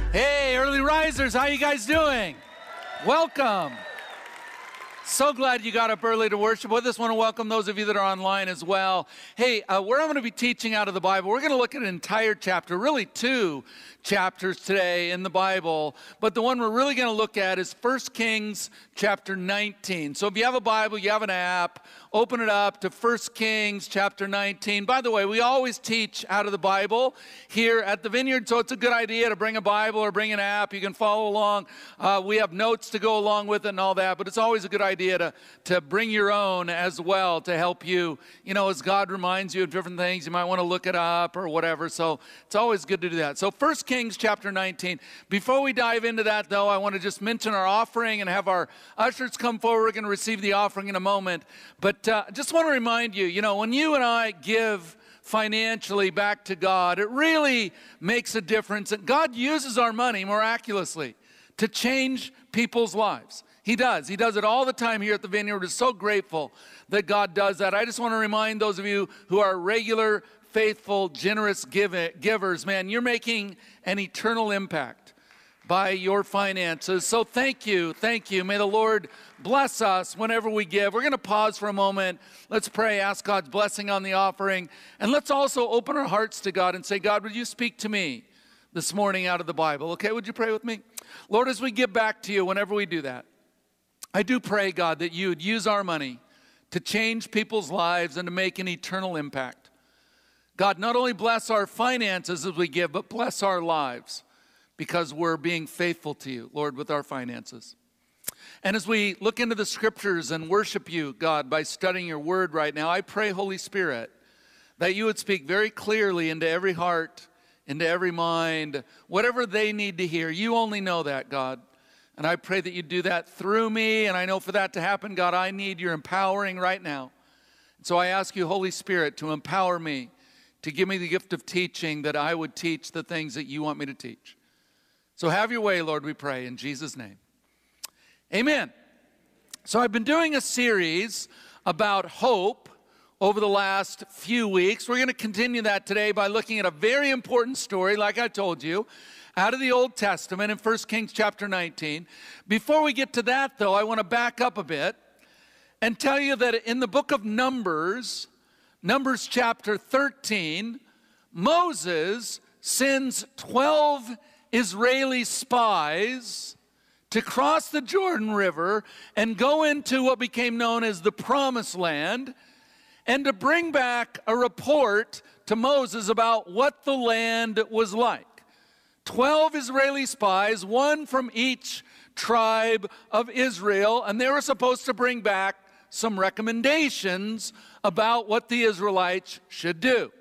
Hey, early risers, how you guys doing? Welcome. So glad you got up early to worship with us. Want to welcome those of you that are online as well. Hey, where I'm going to be teaching out of the Bible, we're going to look at an entire chapter, really two chapters today in the Bible, but the one we're really going to look at is 1 Kings chapter 19. So if you have a Bible, you have an app, open it up to 1 Kings chapter 19. By the way, we always teach out of the Bible here at the Vineyard, so it's a good idea to bring a Bible or bring an app. You can follow along. We have notes to go along with it and all that, but it's always a good idea to bring your own as well to help you, as God reminds you of different things. You might want to look it up or whatever, so it's always good to do that. So 1 Kings chapter 19. Before we dive into that, though, I want to just mention our offering and have our ushers come forward. We're going to receive the offering in a moment, but just want to remind you, when you and I give financially back to God, it really makes a difference. And God uses our money miraculously to change people's lives. He does. He does it all the time here at the Vineyard. We're so grateful that God does that. I just want to remind those of you who are regular, faithful, generous givers, man, you're making an eternal impact by your finances. So thank you. Thank you. May the Lord bless us whenever we give. We're going to pause for a moment. Let's pray, ask God's blessing on the offering. And let's also open our hearts to God and say, God, would you speak to me this morning out of the Bible? Okay, would you pray with me? Lord, as we give back to you, whenever we do that, I do pray, God, that you would use our money to change people's lives and to make an eternal impact. God, not only bless our finances as we give, but bless our lives because we're being faithful to you, Lord, with our finances. And as we look into the scriptures and worship you, God, by studying your word right now, I pray, Holy Spirit, that you would speak very clearly into every heart, into every mind, whatever they need to hear. You only know that, God. And I pray that you do that through me. And I know for that to happen, God, I need your empowering right now. So I ask you, Holy Spirit, to empower me, to give me the gift of teaching, that I would teach the things that you want me to teach. So have your way, Lord, we pray, in Jesus' name. Amen. So I've been doing a series about hope over the last few weeks. We're going to continue that today by looking at a very important story, like I told you, out of the Old Testament in 1 Kings chapter 19. Before we get to that, though, I want to back up a bit and tell you that in the book of Numbers chapter 13, Moses sends 12 Israeli spies to cross the Jordan River and go into what became known as the Promised Land, and to bring back a report to Moses about what the land was like. 12 Israeli spies, one from each tribe of Israel, and they were supposed to bring back some recommendations about what the Israelites should do.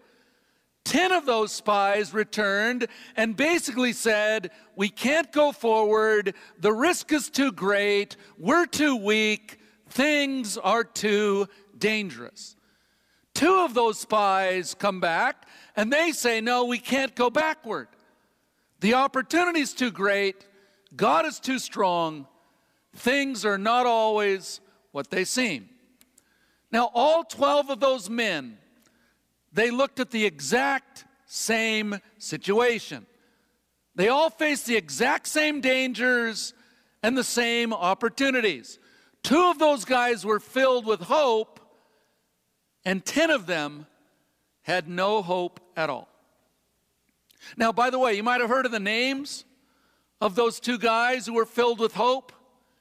10 of those spies returned and basically said, we can't go forward, the risk is too great, we're too weak, things are too dangerous. 2 of those spies come back and they say, no, we can't go backward. The opportunity is too great, God is too strong, things are not always what they seem. Now, all 12 of those men, they looked at the exact same situation. They all faced the exact same dangers and the same opportunities. 2 of those guys were filled with hope, and 10 of them had no hope at all. Now, by the way, you might have heard of the names of those 2 guys who were filled with hope: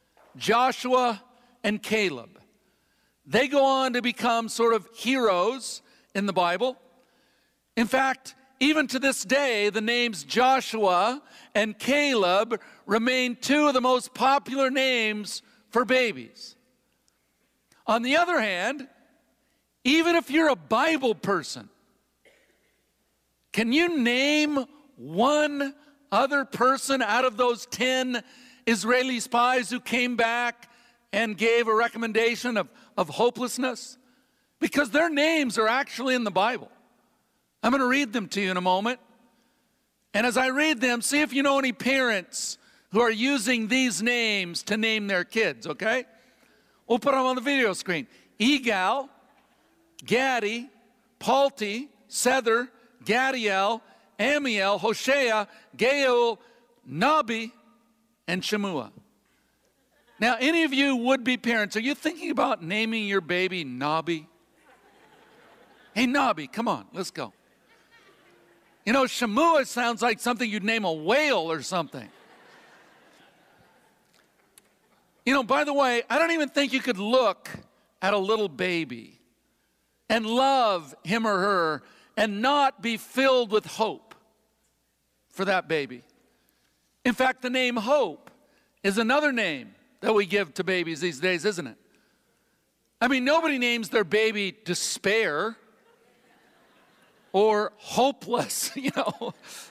Joshua and Caleb. They go on to become sort of heroes in the Bible. In fact, even to this day, the names Joshua and Caleb remain 2 of the most popular names for babies. On the other hand, even if you're a Bible person, can you name one other person out of those 10 Israeli spies who came back and gave a recommendation of hopelessness? Because their names are actually in the Bible. I'm going to read them to you in a moment. And as I read them, see if you know any parents who are using these names to name their kids, okay? We'll put them on the video screen. Egal, Gadi, Palti, Sether, Gadiel, Amiel, Hoshea, Gael, Nabi and Shemua. Now, any of you would-be parents, are you thinking about naming your baby Nabi? Hey, Nabi, come on, let's go. You know, Shemua sounds like something you'd name a whale or something. You know, by the way, I don't even think you could look at a little baby and love him or her and not be filled with hope for that baby. In fact, the name Hope is another name that we give to babies these days, isn't it? I mean, nobody names their baby Despair or Hopeless, you know.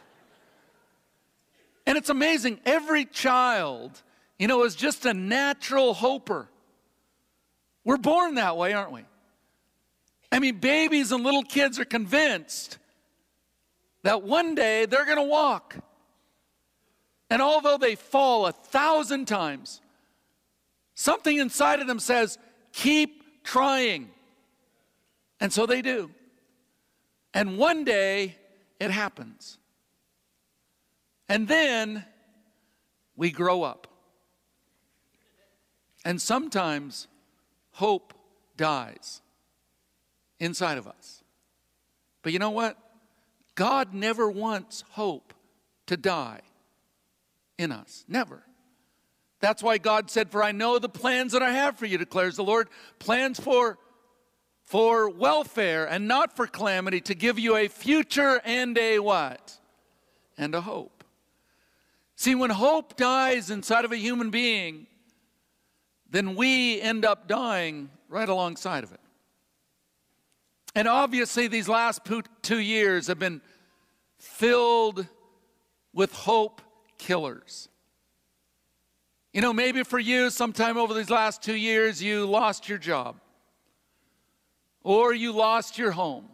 And it's amazing, every child, you know, is just a natural hoper. We're born that way, aren't we? I mean, babies and little kids are convinced that one day they're going to walk. And although they fall 1,000 times, something inside of them says, keep trying. And so they do. And one day it happens. And then we grow up. And sometimes hope dies inside of us. But you know what? God never wants hope to die in us. Never. That's why God said, for I know the plans that I have for you, declares the Lord, plans for welfare and not for calamity, to give you a future and a what? And a hope. See, when hope dies inside of a human being, then we end up dying right alongside of it. And obviously these last 2 years have been filled with hope killers. You know, maybe for you, sometime over these last 2 years, you lost your job, or you lost your home,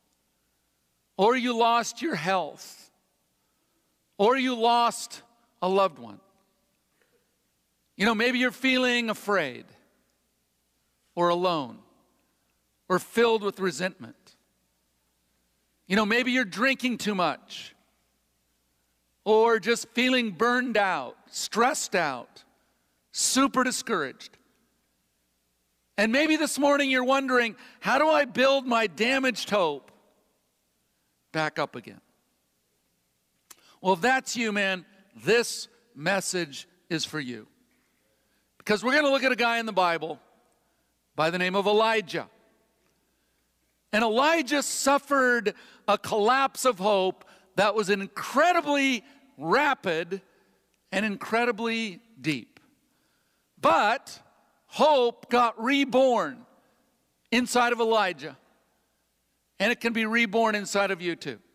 or you lost your health, or you lost a loved one. You know, maybe you're feeling afraid, or alone, or filled with resentment. You know, maybe you're drinking too much, or just feeling burned out, stressed out, super discouraged. And maybe this morning you're wondering, how do I build my damaged hope back up again? Well, if that's you, man, this message is for you. Because we're going to look at a guy in the Bible by the name of Elijah. And Elijah suffered a collapse of hope that was incredibly rapid and incredibly deep. But hope got reborn inside of Elijah. And it can be reborn inside of you too.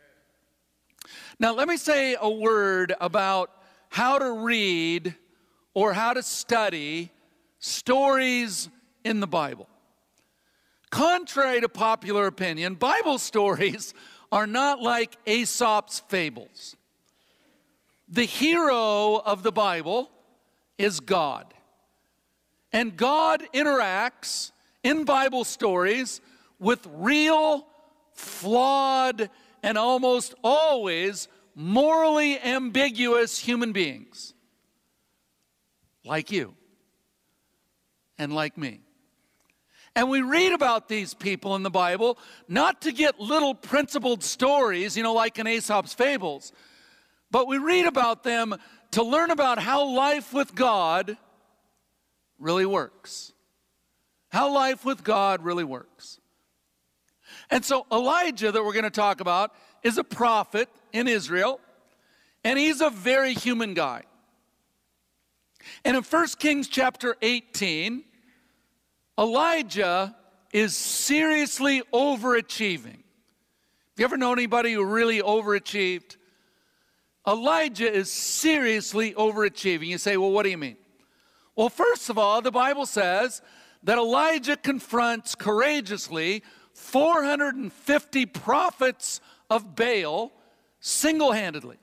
Now, let me say a word about how to read or how to study stories in the Bible. Contrary to popular opinion, Bible stories are not like Aesop's fables. The hero of the Bible is God. And God interacts in Bible stories with real, flawed, and almost always morally ambiguous human beings. Like you and like me. And we read about these people in the Bible not to get little principled stories, you know, like in Aesop's fables, but we read about them to learn about how life with God really works. How life with God really works. And so Elijah, that we're going to talk about, is a prophet in Israel, and he's a very human guy. And in 1 Kings chapter 18, Elijah is seriously overachieving. Have you ever known anybody who really overachieved? Elijah is seriously overachieving. You say, well, what do you mean? Well, first of all, the Bible says that Elijah confronts courageously 450 prophets of Baal single-handedly.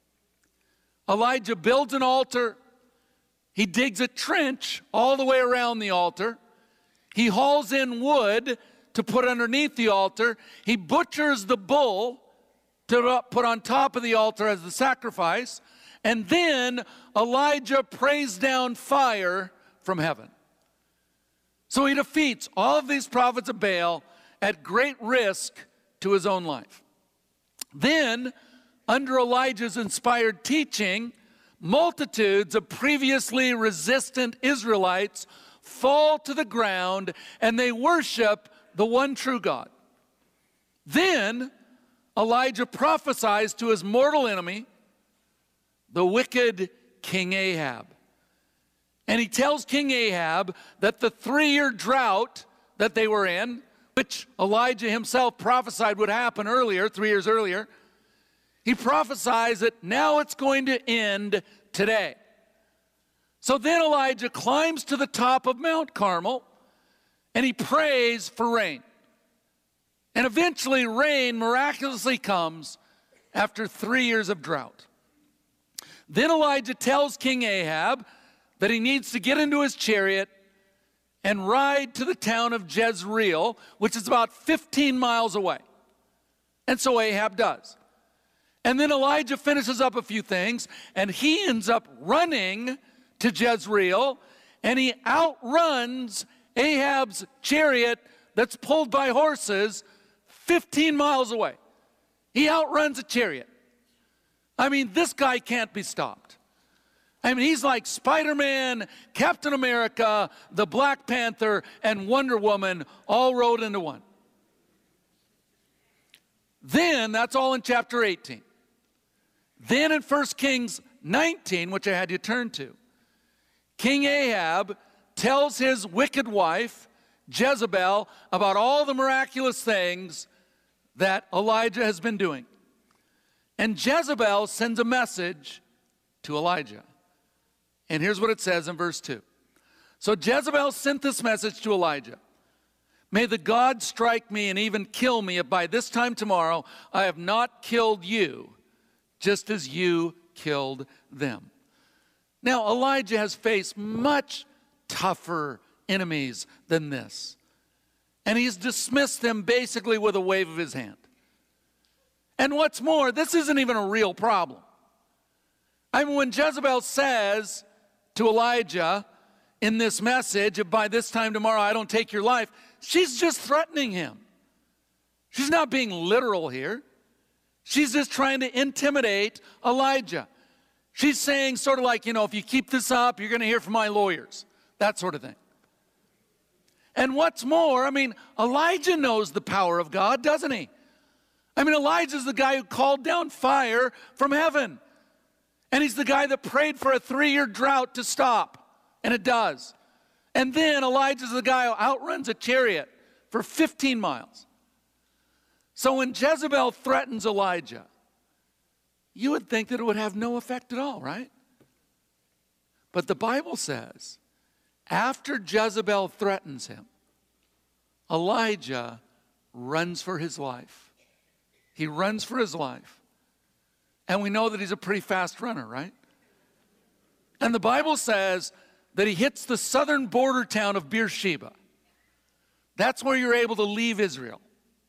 Elijah builds an altar. He digs a trench all the way around the altar. He hauls in wood to put underneath the altar. He butchers the bull to put on top of the altar as the sacrifice. And then Elijah prays down fire from heaven. So he defeats all of these prophets of Baal at great risk to his own life. Then, under Elijah's inspired teaching, multitudes of previously resistant Israelites fall to the ground and they worship the one true God. Then Elijah prophesies to his mortal enemy, the wicked King Ahab. And he tells King Ahab that the 3-year drought that they were in, which Elijah himself prophesied would happen earlier, 3 years earlier, he prophesies that now it's going to end today. So then Elijah climbs to the top of Mount Carmel and he prays for rain. And eventually rain miraculously comes after 3 years of drought. Then Elijah tells King Ahab that he needs to get into his chariot and ride to the town of Jezreel, which is about 15 miles away. And so Ahab does. And then Elijah finishes up a few things, and he ends up running to Jezreel, and he outruns Ahab's chariot that's pulled by horses 15 miles away. He outruns a chariot. I mean, this guy can't be stopped. I mean, he's like Spider-Man, Captain America, the Black Panther, and Wonder Woman all rolled into one. Then, that's all in chapter 18. Then in 1 Kings 19, which I had you turn to, King Ahab tells his wicked wife, Jezebel, about all the miraculous things that Elijah has been doing. And Jezebel sends a message to Elijah. And here's what it says in verse 2. So Jezebel sent this message to Elijah. May the God strike me and even kill me if by this time tomorrow I have not killed you, just as you killed them. Now, Elijah has faced much tougher enemies than this. And he's dismissed them basically with a wave of his hand. And what's more, this isn't even a real problem. I mean, when Jezebel says to Elijah in this message, if by this time tomorrow I don't take your life, she's just threatening him. She's not being literal here. She's just trying to intimidate Elijah. She's saying sort of like, if you keep this up, you're going to hear from my lawyers. That sort of thing. And what's more, I mean, Elijah knows the power of God, doesn't he? I mean, Elijah's the guy who called down fire from heaven. And he's the guy that prayed for a 3-year drought to stop. And it does. And then Elijah's the guy who outruns a chariot for 15 miles. So when Jezebel threatens Elijah, you would think that it would have no effect at all, right? But the Bible says, after Jezebel threatens him, Elijah runs for his life. He runs for his life. And we know that he's a pretty fast runner, right? And the Bible says that he hits the southern border town of Beersheba. That's where you're able to leave Israel.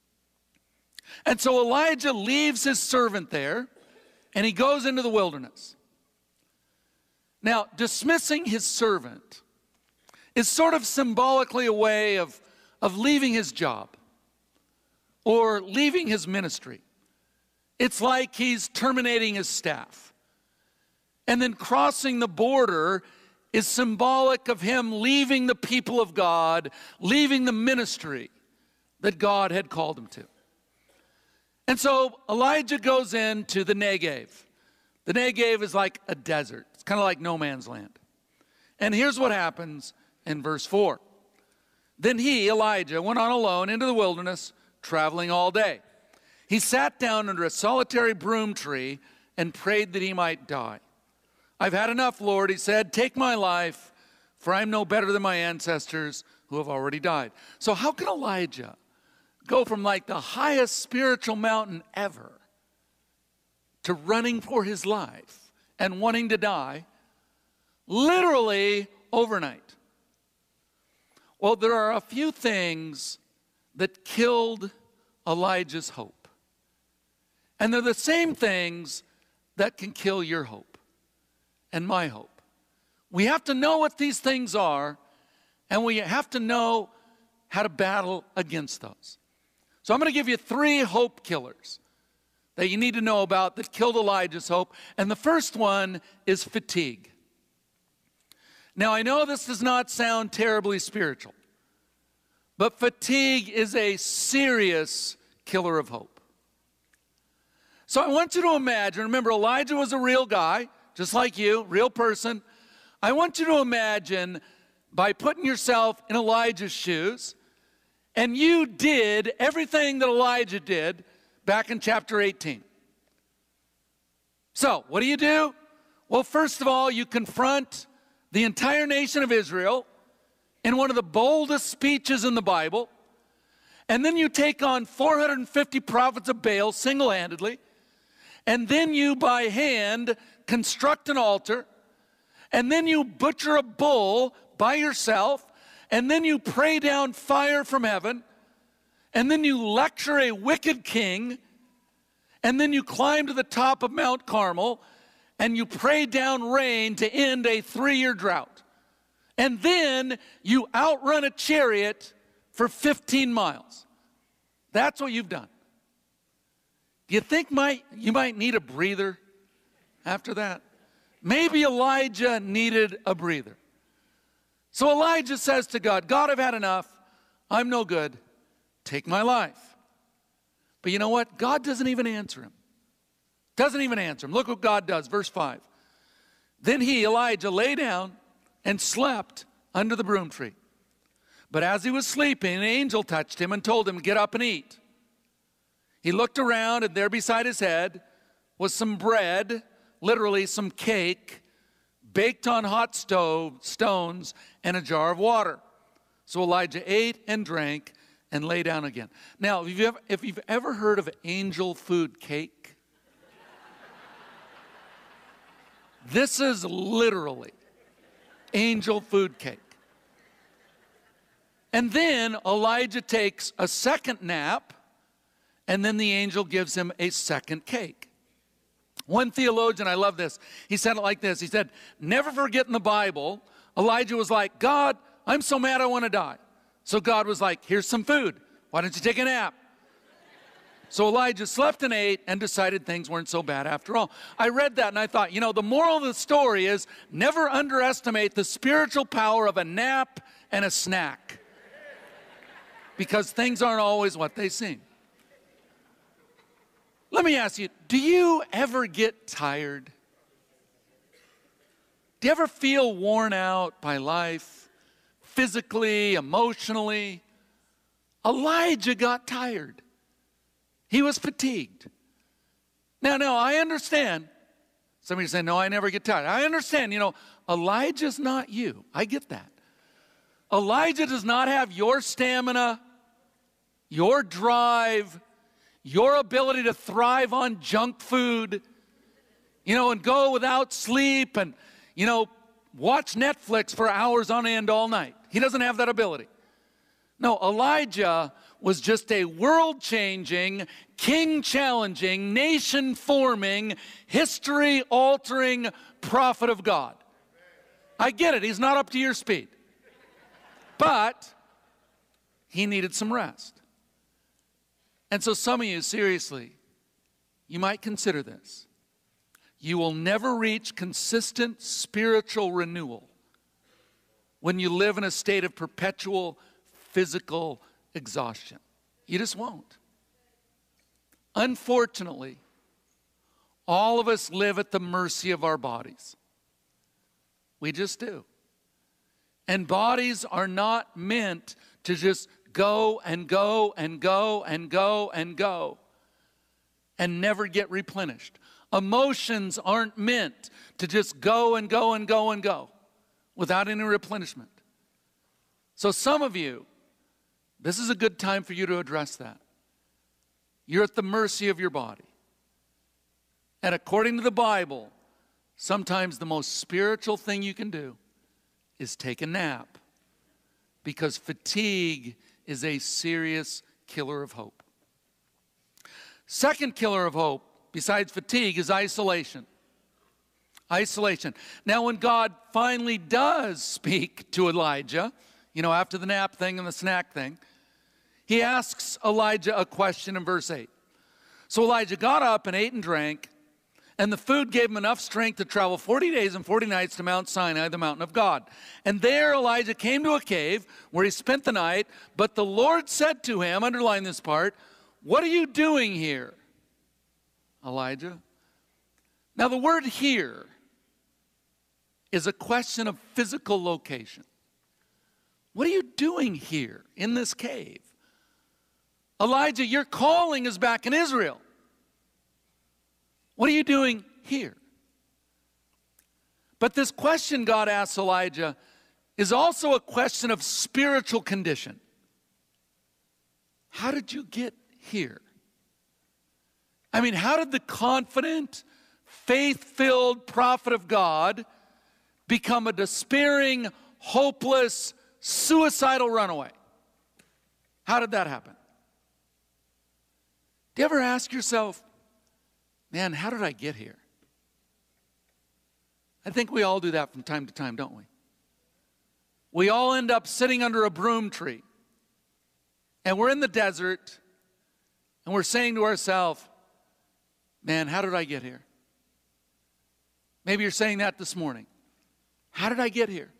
And so Elijah leaves his servant there, and he goes into the wilderness. Now, dismissing his servant is sort of symbolically a way of leaving his job or leaving his ministry. It's like he's terminating his staff. And then crossing the border is symbolic of him leaving the people of God, leaving the ministry that God had called him to. And so Elijah goes into the Negev. The Negev is like a desert. It's kind of like no man's land. And here's what happens in verse 4. Then he, Elijah, went on alone into the wilderness, traveling all day. He sat down under a solitary broom tree and prayed that he might die. I've had enough, Lord, he said. Take my life, for I'm no better than my ancestors who have already died. So how can Elijah go from like the highest spiritual mountain ever to running for his life and wanting to die literally overnight? Well, there are a few things that killed Elijah's hope. And they're the same things that can kill your hope. and my hope. We have to know what these things are, and we have to know how to battle against those. So I'm going to give you 3 hope killers that you need to know about that killed Elijah's hope. And the first one is fatigue. Now, I know this does not sound terribly spiritual, but fatigue is a serious killer of hope. So I want you to imagine, remember, Elijah was a real guy, just like you, real person. I want you to imagine by putting yourself in Elijah's shoes, and you did everything that Elijah did back in chapter 18. So, what do? Well, first of all, you confront the entire nation of Israel in one of the boldest speeches in the Bible, and then you take on 450 prophets of Baal single-handedly, and then you, by hand, construct an altar, and then you butcher a bull by yourself, and then you pray down fire from heaven, and then you lecture a wicked king, and then you climb to the top of Mount Carmel, and you pray down rain to end a 3-year drought. And then you outrun a chariot for 15 miles. That's what you've done. Do you think you might need a breather after that? Maybe Elijah needed a breather. So Elijah says to God, God, I've had enough. I'm no good. Take my life. But you know what? God doesn't even answer him. Doesn't even answer him. Look what God does. Verse 5. Then he, Elijah, lay down and slept under the broom tree. But as he was sleeping, an angel touched him and told him, get up and eat. He looked around, and there beside his head was some bread, literally some cake, baked on hot stones, and a jar of water. So Elijah ate and drank and lay down again. Now, if you've ever heard of angel food cake, this is literally angel food cake. And then Elijah takes a second nap, and then the angel gives him a second cake. One theologian, I love this, he said it like this. He said, never forget in the Bible, Elijah was like, God, I'm so mad I want to die. So God was like, here's some food. Why don't you take a nap? So Elijah slept and ate and decided things weren't so bad after all. I read that and I thought, the moral of the story is never underestimate the spiritual power of a nap and a snack, because things aren't always what they seem. Let me ask you, do you ever get tired? Do you ever feel worn out by life, physically, emotionally? Elijah got tired. He was fatigued. Now, I understand. Somebody say, no, I never get tired. I understand, Elijah's not you. I get that. Elijah does not have your stamina, your drive, your ability to thrive on junk food, and go without sleep and, watch Netflix for hours on end all night. He doesn't have that ability. No, Elijah was just a world-changing, king-challenging, nation-forming, history-altering prophet of God. I get it. He's not up to your speed. But he needed some rest. And so some of you, seriously, you might consider this. You will never reach consistent spiritual renewal when you live in a state of perpetual physical exhaustion. You just won't. Unfortunately, all of us live at the mercy of our bodies. We just do. And bodies are not meant to just go and go and go and go and go and never get replenished. Emotions aren't meant to just go and go and go and go without any replenishment. So some of you, this is a good time for you to address that. You're at the mercy of your body. And according to the Bible, sometimes the most spiritual thing you can do is take a nap, because fatigue is a serious killer of hope. Second killer of hope, besides fatigue, is isolation. Isolation. Now, when God finally does speak to Elijah, after the nap thing and the snack thing, he asks Elijah a question in verse 8. So Elijah got up and ate and drank, and the food gave him enough strength to travel 40 days and 40 nights to Mount Sinai, the mountain of God. And there Elijah came to a cave where he spent the night. But the Lord said to him, underline this part, "What are you doing here, Elijah?" Now the word "here" is a question of physical location. What are you doing here in this cave? Elijah, your calling is back in Israel. What are you doing here? But this question God asks Elijah is also a question of spiritual condition. How did you get here? I mean, how did the confident, faith-filled prophet of God become a despairing, hopeless, suicidal runaway? How did that happen? Do you ever ask yourself, man, how did I get here? I think we all do that from time to time, don't we? We all end up sitting under a broom tree, and we're in the desert, and we're saying to ourselves, man, how did I get here? Maybe you're saying that this morning. How did I get here?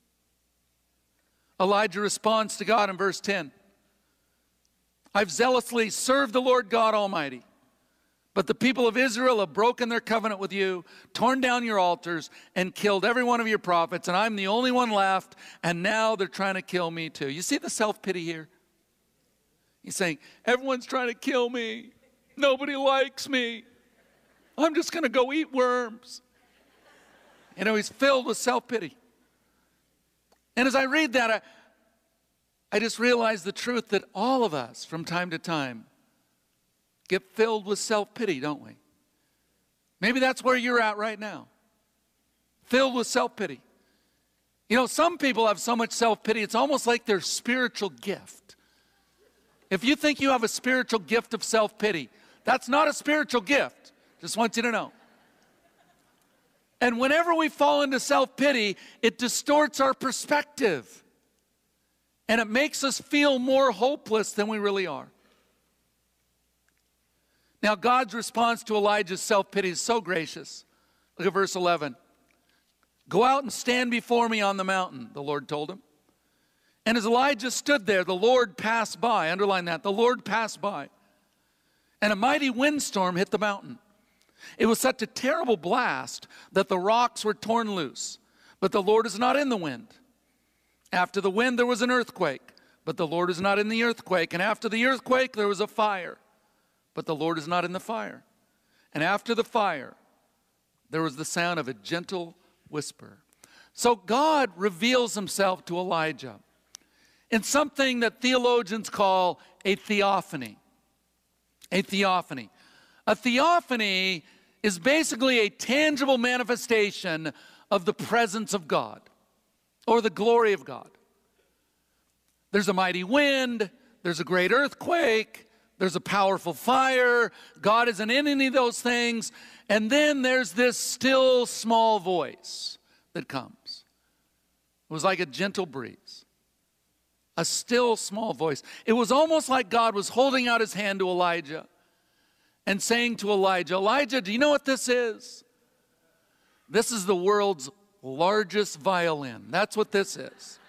Elijah responds to God in verse 10. I've zealously served the Lord God Almighty, but the people of Israel have broken their covenant with you, torn down your altars, and killed every one of your prophets, and I'm the only one left, and now they're trying to kill me too. You see the self-pity here? He's saying, everyone's trying to kill me. Nobody likes me. I'm just going to go eat worms. He's filled with self-pity. And as I read that, I just realize the truth that all of us, from time to time, get filled with self-pity, don't we? Maybe that's where you're at right now. Filled with self-pity. Some people have so much self-pity, it's almost like their spiritual gift. If you think you have a spiritual gift of self-pity, that's not a spiritual gift. Just want you to know. And whenever we fall into self-pity, it distorts our perspective. And it makes us feel more hopeless than we really are. Now, God's response to Elijah's self-pity is so gracious. Look at verse 11. Go out and stand before me on the mountain, the Lord told him. And as Elijah stood there, the Lord passed by. Underline that. The Lord passed by. And a mighty windstorm hit the mountain. It was such a terrible blast that the rocks were torn loose. But the Lord is not in the wind. After the wind, there was an earthquake. But the Lord is not in the earthquake. And after the earthquake, there was a fire. But the Lord is not in the fire. And after the fire, there was the sound of a gentle whisper. So God reveals himself to Elijah in something that theologians call a theophany. A theophany. A theophany is basically a tangible manifestation of the presence of God or the glory of God. There's a mighty wind, there's a great earthquake, there's a powerful fire, God isn't in any of those things, and then there's this still small voice that comes. It was like a gentle breeze, a still small voice. It was almost like God was holding out his hand to Elijah and saying to Elijah, Elijah, do you know what this is? This is the world's largest violin. That's what this is.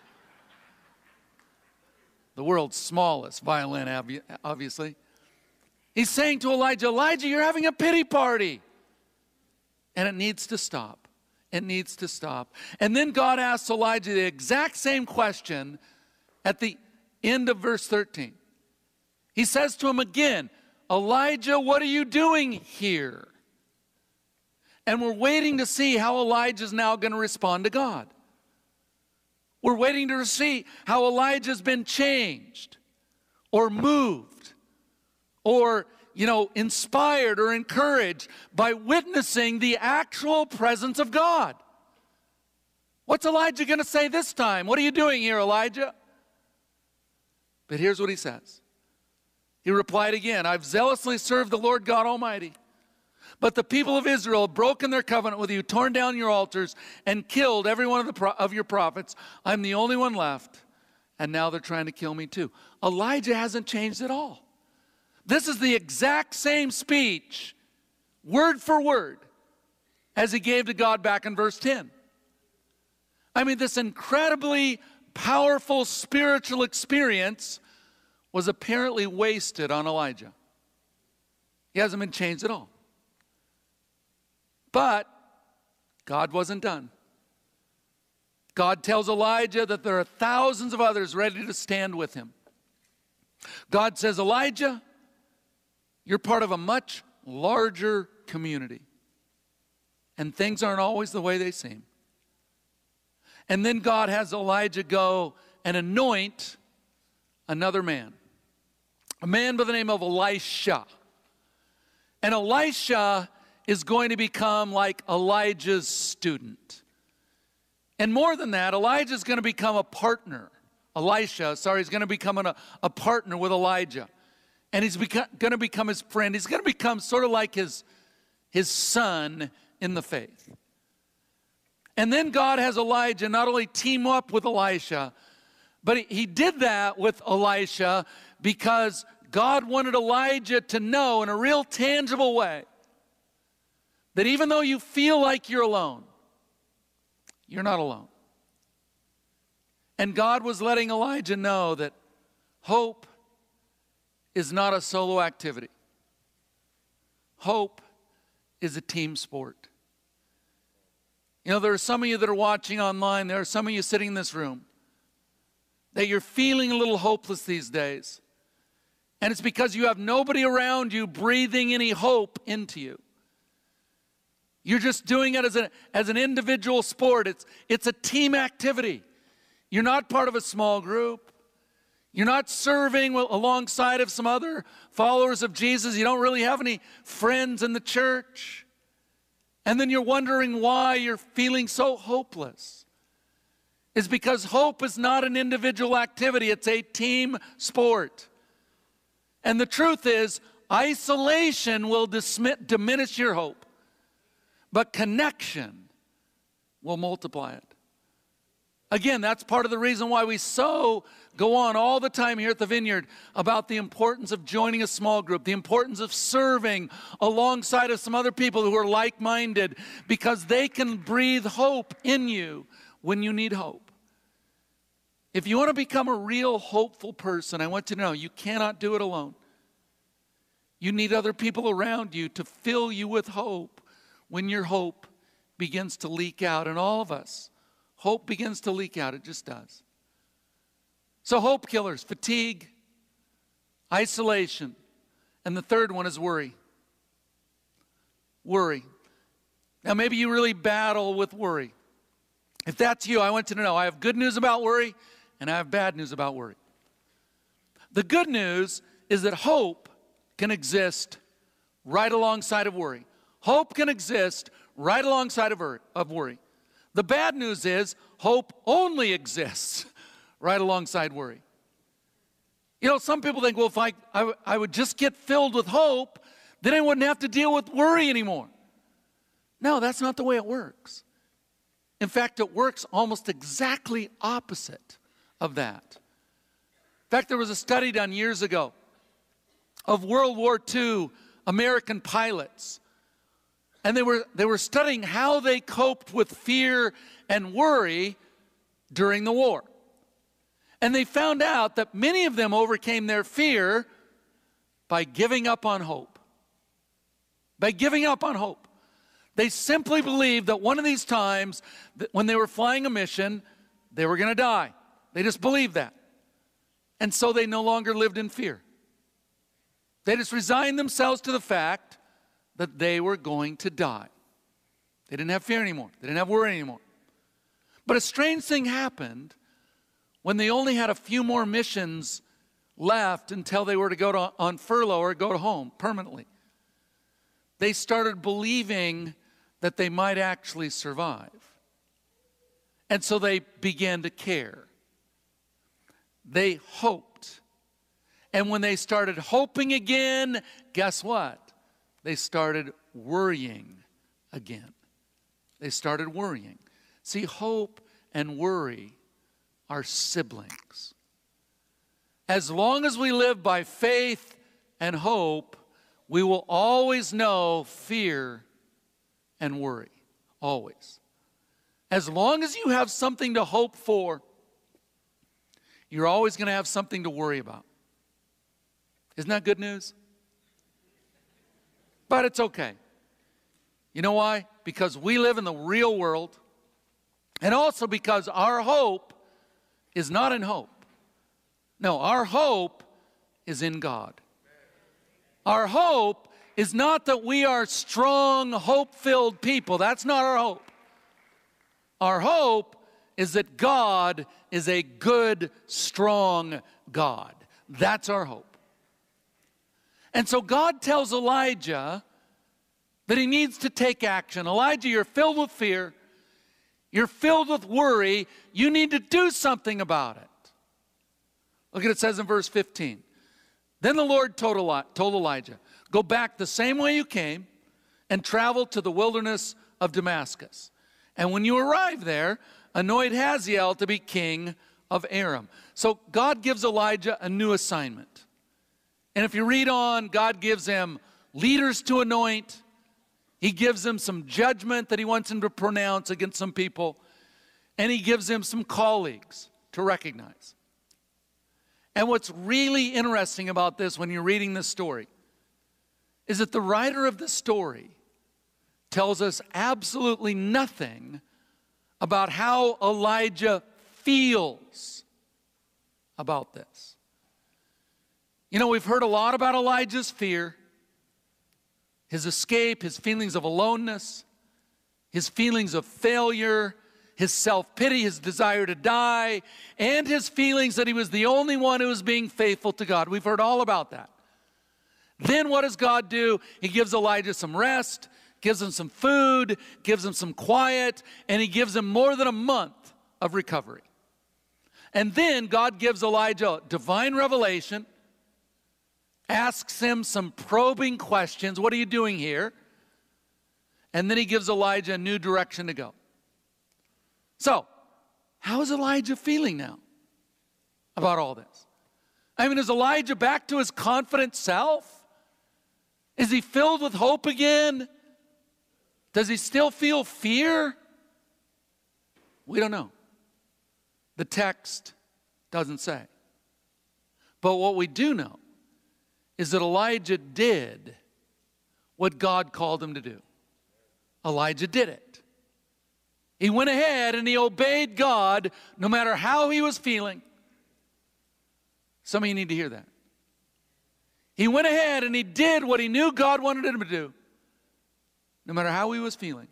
The world's smallest violin, obviously. He's saying to Elijah, Elijah, you're having a pity party. And it needs to stop. It needs to stop. And then God asks Elijah the exact same question at the end of verse 13. He says to him again, Elijah, what are you doing here? And we're waiting to see how Elijah's now going to respond to God. We're waiting to see how Elijah's been changed or moved or, inspired or encouraged by witnessing the actual presence of God. What's Elijah going to say this time? What are you doing here, Elijah? But here's what he says. He replied again, I've zealously served the Lord God Almighty, But the people of Israel have broken their covenant with you, torn down your altars, and killed every one of your prophets. I'm the only one left, and now they're trying to kill me too. Elijah hasn't changed at all. This is the exact same speech, word for word, as he gave to God back in verse 10. I mean, this incredibly powerful spiritual experience was apparently wasted on Elijah. He hasn't been changed at all. But God wasn't done. God tells Elijah that there are thousands of others ready to stand with him. God says, Elijah, you're part of a much larger community. And things aren't always the way they seem. And then God has Elijah go and anoint another man. A man by the name of Elisha. And Elisha is going to become like Elijah's student. And more than that, Elijah is going to become a partner. He's going to become a partner with Elijah. And he's going to become his friend. He's going to become sort of like his son in the faith. And then God has Elijah not only team up with Elisha, but he did that with Elisha because God wanted Elijah to know in a real tangible way that even though you feel like you're alone, you're not alone. And God was letting Elijah know that hope is not a solo activity. Hope is a team sport. You know, there are some of you that are watching online, there are some of you sitting in this room, that you're feeling a little hopeless these days. And it's because you have nobody around you breathing any hope into you. You're just doing it as an individual sport. It's a team activity. You're not part of a small group. You're not serving alongside of some other followers of Jesus. You don't really have any friends in the church. And then you're wondering why you're feeling so hopeless. It's because hope is not an individual activity. It's a team sport. And the truth is, isolation will diminish your hope. But connection will multiply it. Again, that's part of the reason why we go on all the time here at the Vineyard about the importance of joining a small group, the importance of serving alongside of some other people who are like-minded, because they can breathe hope in you when you need hope. If you want to become a real hopeful person, I want you to know you cannot do it alone. You need other people around you to fill you with hope when your hope begins to leak out. And all of us, hope begins to leak out. It just does. So hope killers, fatigue, isolation, and the third one is worry. Worry. Now maybe you really battle with worry. If that's you, I want you to know I have good news about worry and I have bad news about worry. The good news is that hope can exist right alongside of worry. Hope can exist right alongside of worry. The bad news is hope only exists right alongside worry. You know, some people think, well, if I would just get filled with hope, then I wouldn't have to deal with worry anymore. No, that's not the way it works. In fact, it works almost exactly opposite of that. In fact, there was a study done years ago of World War II American pilots. And they were studying how they coped with fear and worry during the war. And they found out that many of them overcame their fear by giving up on hope. By giving up on hope. They simply believed that one of these times, that when they were flying a mission, they were going to die. They just believed that. And so they no longer lived in fear. They just resigned themselves to the fact that they were going to die. They didn't have fear anymore. They didn't have worry anymore. But a strange thing happened when they only had a few more missions left until they were to go on furlough or go to home permanently. They started believing that they might actually survive. And so they began to care. They hoped. And when they started hoping again, guess what? they started worrying again. They started worrying. See, hope and worry are siblings. As long as we live by faith and hope, we will always know fear and worry. Always. As long as you have something to hope for, you're always going to have something to worry about. Isn't that good news? But it's okay. You know why? Because we live in the real world, and also because our hope is not in hope. No, our hope is in God. Our hope is not that we are strong, hope-filled people. That's not our hope. Our hope is that God is a good, strong God. That's our hope. And so God tells Elijah that he needs to take action. Elijah, you're filled with fear. You're filled with worry. You need to do something about it. Look at what it says in verse 15. Then the Lord told Elijah, go back the same way you came and travel to the wilderness of Damascus. And when you arrive there, anoint Hazael to be king of Aram. So God gives Elijah a new assignment. And if you read on, God gives him leaders to anoint. He gives him some judgment that he wants him to pronounce against some people. And he gives him some colleagues to recognize. And what's really interesting about this when you're reading this story is that the writer of the story tells us absolutely nothing about how Elijah feels about this. You know, we've heard a lot about Elijah's fear, his escape, his feelings of aloneness, his feelings of failure, his self-pity, his desire to die, and his feelings that he was the only one who was being faithful to God. We've heard all about that. Then what does God do? He gives Elijah some rest, gives him some food, gives him some quiet, and he gives him more than a month of recovery. And then God gives Elijah divine revelation, asks him some probing questions. What are you doing here? And then he gives Elijah a new direction to go. So, how is Elijah feeling now about all this? I mean, is Elijah back to his confident self? Is he filled with hope again? Does he still feel fear? We don't know. The text doesn't say. But what we do know is that Elijah did what God called him to do. Elijah did it. He went ahead and he obeyed God no matter how he was feeling. Some of you need to hear that. He went ahead and he did what he knew God wanted him to do, no matter how he was feeling.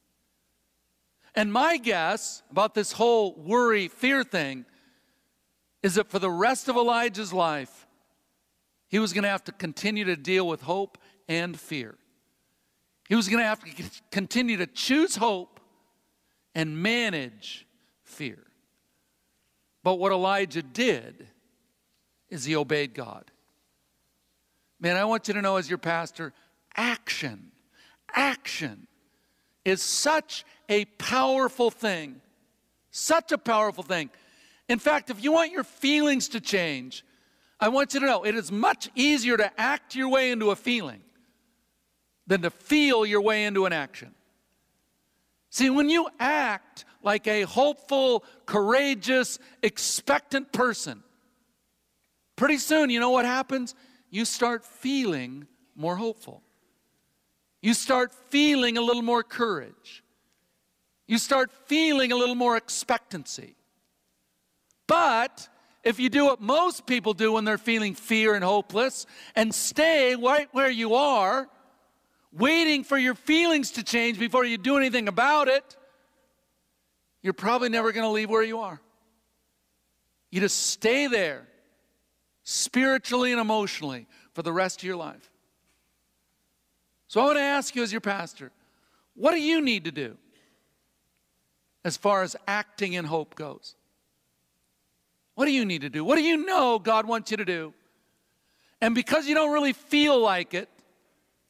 And my guess about this whole worry, fear thing is that for the rest of Elijah's life, he was going to have to continue to deal with hope and fear. He was going to have to continue to choose hope and manage fear. But what Elijah did is he obeyed God. Man, I want you to know as your pastor, action is such a powerful thing. Such a powerful thing. In fact, if you want your feelings to change, I want you to know it is much easier to act your way into a feeling than to feel your way into an action. See, when you act like a hopeful, courageous, expectant person, pretty soon, you know what happens? You start feeling more hopeful. You start feeling a little more courage. You start feeling a little more expectancy. But if you do what most people do when they're feeling fear and hopeless and stay right where you are, waiting for your feelings to change before you do anything about it, you're probably never going to leave where you are. You just stay there, spiritually and emotionally, for the rest of your life. So I want to ask you as your pastor, what do you need to do as far as acting in hope goes? What do you need to do? What do you know God wants you to do? And because you don't really feel like it,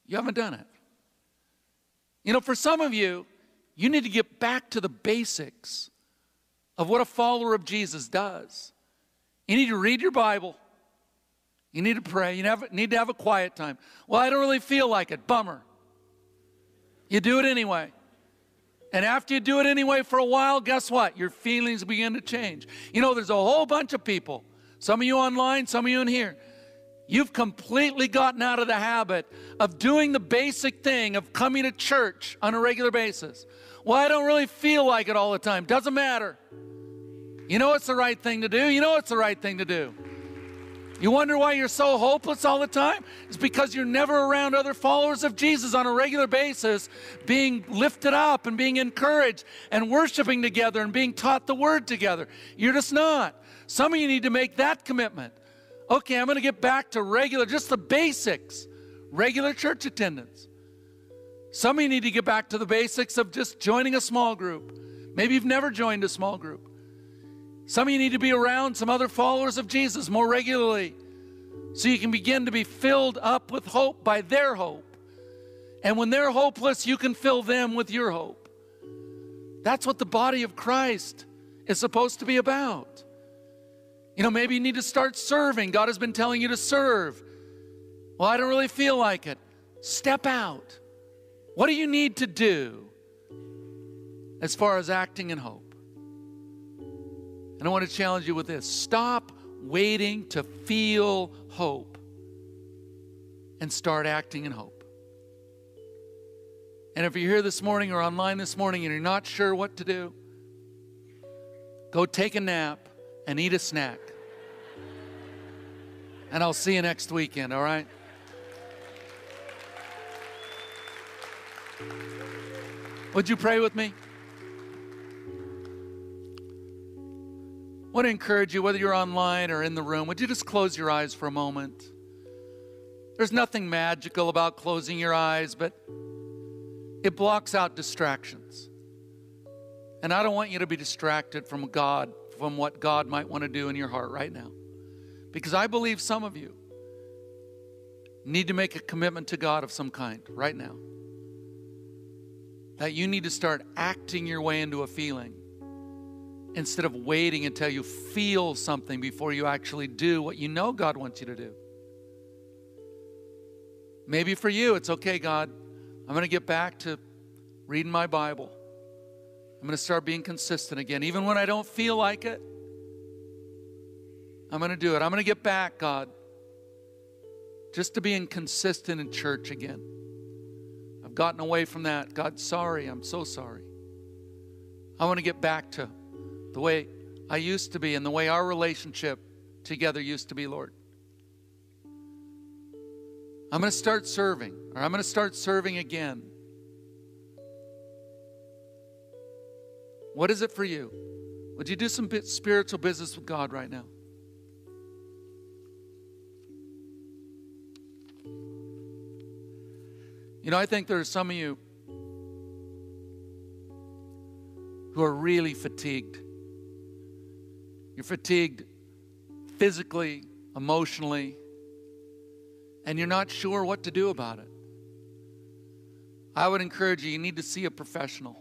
You haven't done it. You know, for some of you, you need to get back to the basics of what a follower of Jesus does. You need to read your Bible. You need to pray. You need to have a quiet time. Well, I don't really feel like it. Bummer. You do it anyway. And after you do it anyway for a while, guess what? Your feelings begin to change. You know, there's a whole bunch of people, some of you online, some of you in here, you've completely gotten out of the habit of doing the basic thing of coming to church on a regular basis. Well, I don't really feel like it all the time. Doesn't matter. You know it's the right thing to do. You know it's the right thing to do. You wonder why you're so hopeless all the time? It's because you're never around other followers of Jesus on a regular basis, being lifted up and being encouraged and worshiping together and being taught the word together. You're just not. Some of you need to make that commitment. Okay, I'm going to get back to regular, just the basics, regular church attendance. Some of you need to get back to the basics of just joining a small group. Maybe you've never joined a small group. Some of you need to be around some other followers of Jesus more regularly so you can begin to be filled up with hope by their hope. And when they're hopeless, you can fill them with your hope. That's what the body of Christ is supposed to be about. You know, maybe you need to start serving. God has been telling you to serve. Well, I don't really feel like it. Step out. What do you need to do as far as acting in hope? And I want to challenge you with this. Stop waiting to feel hope and start acting in hope. And if you're here this morning or online this morning and you're not sure what to do, go take a nap and eat a snack. And I'll see you next weekend, all right? Would you pray with me? I want to encourage you, whether you're online or in the room, would you just close your eyes for a moment? There's nothing magical about closing your eyes, but it blocks out distractions. And I don't want you to be distracted from God, from what God might want to do in your heart right now. Because I believe some of you need to make a commitment to God of some kind right now. That you need to start acting your way into a feeling instead of waiting until you feel something before you actually do what you know God wants you to do. Maybe for you, it's okay, God, I'm going to get back to reading my Bible. I'm going to start being consistent again. Even when I don't feel like it, I'm going to do it. I'm going to get back, God, just to being consistent in church again. I've gotten away from that. God, sorry. I'm so sorry. I want to get back to the way I used to be and the way our relationship together used to be, Lord. I'm going to start serving, or I'm going to start serving again. What is it for you? Would you do some spiritual business with God right now? You know, I think there are some of you who are really fatigued. You're fatigued physically, emotionally, and you're not sure what to do about it. I would encourage you, you need to see a professional.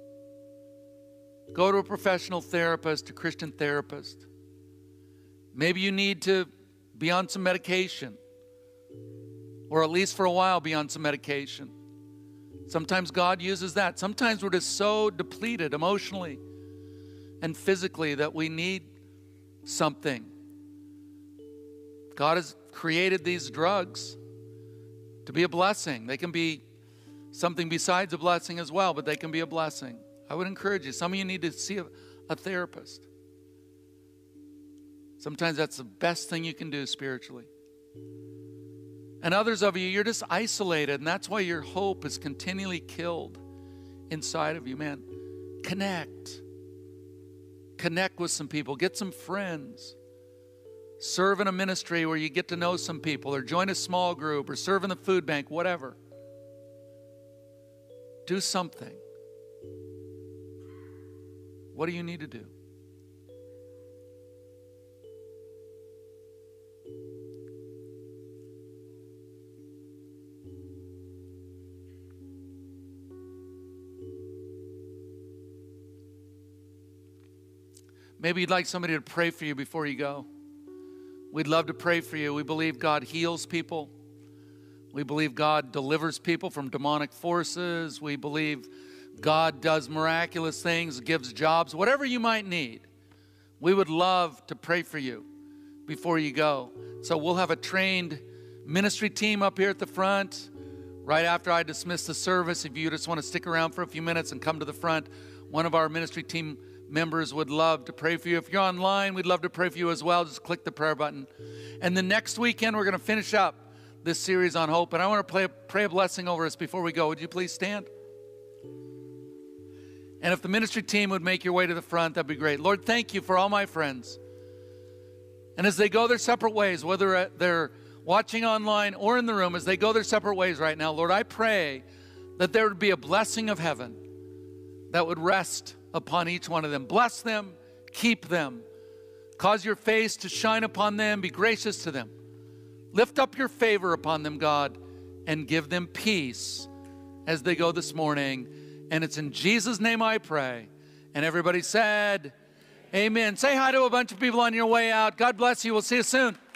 Go to a professional therapist, a Christian therapist. Maybe you need to be on some medication, or at least for a while be on some medication. Sometimes God uses that. Sometimes we're just so depleted emotionally and physically that we need something. God has created these drugs to be a blessing. They can be something besides a blessing as well, but they can be a blessing. I would encourage you. Some of you need to see a therapist. Sometimes that's the best thing you can do spiritually. And others of you, you're just isolated, and that's why your hope is continually killed inside of you, man. Connect. Connect with some people. Get some friends. Serve in a ministry where you get to know some people, or join a small group, or serve in the food bank, whatever. Do something. What do you need to do? Maybe you'd like somebody to pray for you before you go. We'd love to pray for you. We believe God heals people. We believe God delivers people from demonic forces. We believe God does miraculous things, gives jobs, whatever you might need. We would love to pray for you before you go. So we'll have a trained ministry team up here at the front. Right after I dismiss the service, if you just want to stick around for a few minutes and come to the front, one of our ministry team members would love to pray for you. If you're online, we'd love to pray for you as well. Just click the prayer button. And the next weekend, we're going to finish up this series on hope. And I want to pray a blessing over us before we go. Would you please stand? And if the ministry team would make your way to the front, that'd be great. Lord, thank you for all my friends. And as they go their separate ways, whether they're watching online or in the room, as they go their separate ways right now, Lord, I pray that there would be a blessing of heaven that would rest upon each one of them. Bless them, keep them, cause your face to shine upon them, be gracious to them. Lift up your favor upon them, God, and give them peace as they go this morning. And it's in Jesus' name I pray. And everybody said, amen. Say hi to a bunch of people on your way out. God bless you. We'll see you soon.